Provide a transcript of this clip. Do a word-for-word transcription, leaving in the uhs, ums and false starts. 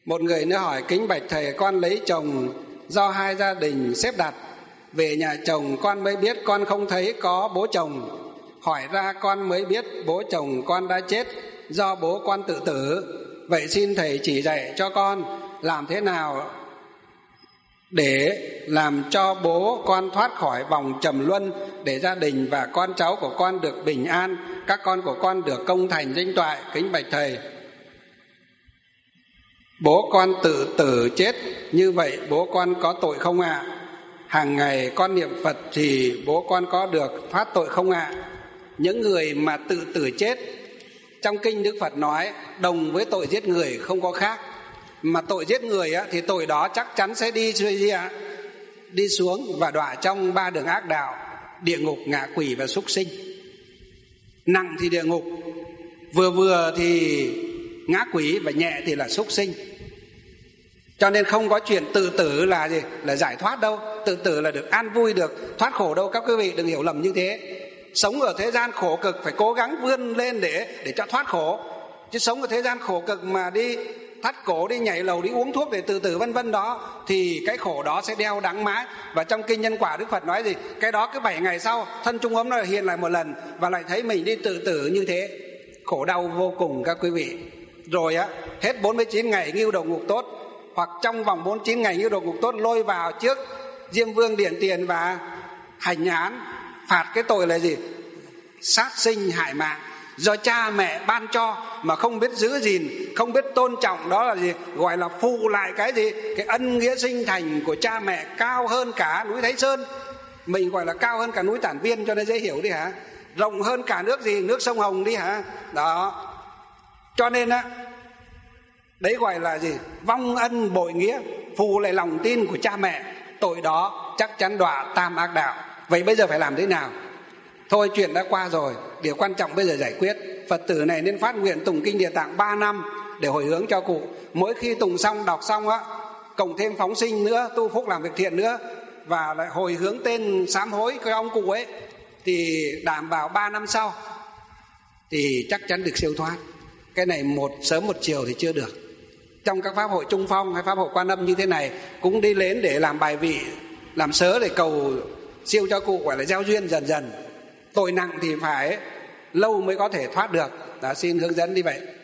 Một người nữa hỏi: kính bạch thầy, con lấy chồng do hai gia đình xếp đặt. Về nhà chồng con mới biết con không thấy có bố chồng. Hỏi ra con mới biết bố chồng con đã chết do bố con tự tử. Vậy xin thầy chỉ dạy cho con làm thế nào để làm cho bố con thoát khỏi vòng trầm luân, để gia đình và con cháu của con được bình an, các con của con được công thành danh toại. Kính bạch thầy. Bố con tự tử chết, như vậy bố con có tội không ạ? À? Hàng ngày con niệm Phật thì bố con có được thoát tội không ạ? À? Những người mà tự tử chết, trong kinh Đức Phật nói đồng với tội giết người không có khác. Mà tội giết người á, thì tội đó chắc chắn sẽ đi gì ạ? Đi xuống và đọa trong ba đường ác đạo: địa ngục, ngạ quỷ và súc sinh. Nặng thì địa ngục, vừa vừa thì ngã quỷ, và nhẹ thì là súc sinh. Cho nên không có chuyện tự tử là gì? Là giải thoát đâu. Tự tử là được an vui, được thoát khổ đâu. Các quý vị đừng hiểu lầm như thế. Sống ở thế gian khổ cực phải cố gắng vươn lên để để cho thoát khổ. Chứ sống ở thế gian khổ cực mà đi thắt cổ, đi nhảy lầu, đi uống thuốc để tự tử vân vân đó, thì cái khổ đó sẽ đeo đắng mãi. Và trong kinh Nhân Quả Đức Phật nói gì? Cái đó cứ bảy ngày sau thân trung ấm nó hiện lại một lần, và lại thấy mình đi tự tử như thế. Khổ đau vô cùng các quý vị. Rồi á, hết bốn mươi chín ngày ngưu đầu ngục tốt, hoặc trong vòng bốn mươi chín ngày ngưu đầu ngục tốt lôi vào trước Diêm Vương Điện Tiền và hành án, phạt cái tội là gì? Sát sinh hại mạng, do cha mẹ ban cho mà không biết giữ gìn, không biết tôn trọng. Đó là gì? Gọi là phụ lại cái gì? Cái ân nghĩa sinh thành của cha mẹ cao hơn cả núi Thái Sơn. Mình gọi là cao hơn cả núi Tản Viên cho nên dễ hiểu đi hả? Rộng hơn cả nước gì? Nước sông Hồng đi hả? Đó. Cho nên á, đấy gọi là gì? Vong ân bội nghĩa, phù lại lòng tin của cha mẹ. Tội đó chắc chắn đọa tam ác đạo. Vậy bây giờ phải làm thế nào? Thôi chuyện đã qua rồi, điều quan trọng bây giờ giải quyết. Phật tử này nên phát nguyện tụng kinh Địa Tạng ba năm để hồi hướng cho cụ. Mỗi khi tụng xong, đọc xong á, cộng thêm phóng sinh nữa, tu phúc làm việc thiện nữa, và lại hồi hướng tên sám hối cái ông cụ ấy, thì đảm bảo ba năm sau thì chắc chắn được siêu thoát. Cái này một sớm một chiều thì chưa được. Trong các pháp hội Trung Phong hay pháp hội Quan Âm như thế này cũng đi đến để làm bài vị, làm sớ để cầu siêu cho cụ, gọi là gieo duyên dần dần. Tội nặng thì phải lâu mới có thể thoát được. Đó, xin hướng dẫn như vậy.